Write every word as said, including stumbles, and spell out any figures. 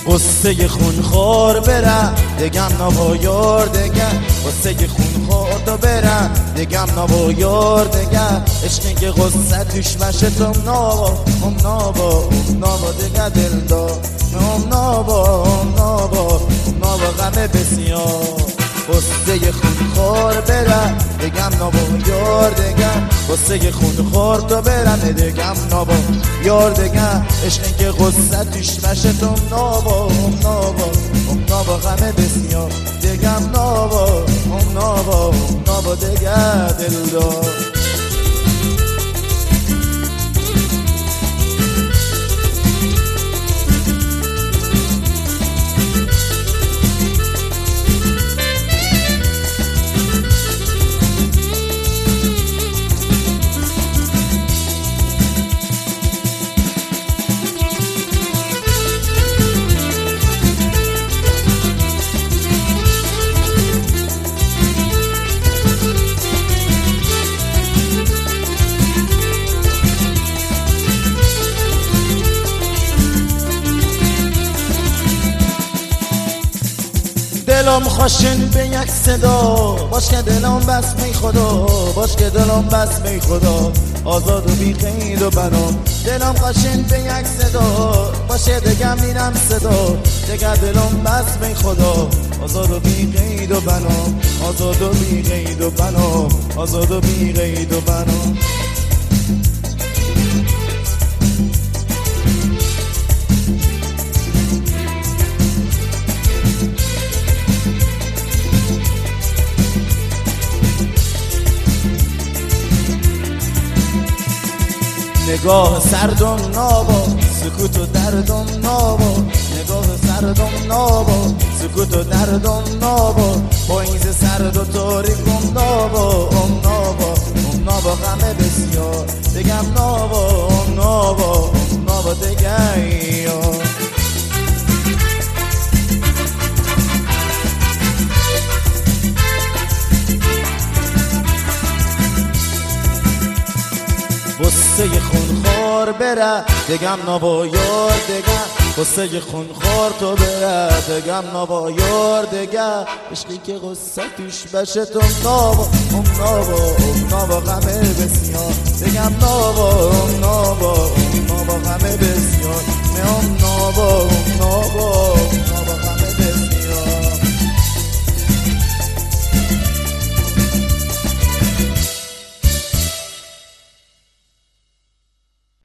قصه خونخوار برم دگم نوا یار دگر، قصه خونخوار تو برم دگم نوا یار دگر، عشقی که قصه توش بشه تو نوا ام نوا ام نوا دگر دل دار ام نوا ام نوا ام نوا غم بسیار. قصه خونخوار برم دگم نوا یار دگر، قصه خونخوار تو برم دگم نوا یار دگر، عشقی که قصه توش بشه تو نوا ام نوا ام نوا غم بسیار دگم نوا ام نوا ام نوا دگر دل دار. دلم خوشن به یک صدا باش که دلم بس می خدا، باش که دلم بس می خدا، آزاد و بی قید و بنا. دلم خوشن به یک صدا باشه دگم میرم صدا، دگر دلم بس می خدا، آزاد و بی قید و بنا، آزاد و بی قید و بنا، آزاد و بی قید و بنا. نگاه سردم نابا سکوت و دردم نابا، نگاه سردم نابا سکوت و دردم نابا، پاییز سرد و تاریکم نابا ام نابا ام نابا غم بسیار دگم نابا ام نابا ام نابا دگر. قصه خونخوار بره دگم نوا یار دگر، قصه خونخوار تو بره دگم نوا یار دگر، عشقی که قصه توش بشه تو نوا ام نوا ام نوا غم بسیار دگم نوا ام نوا ام نوا غم بسیار ام نوا.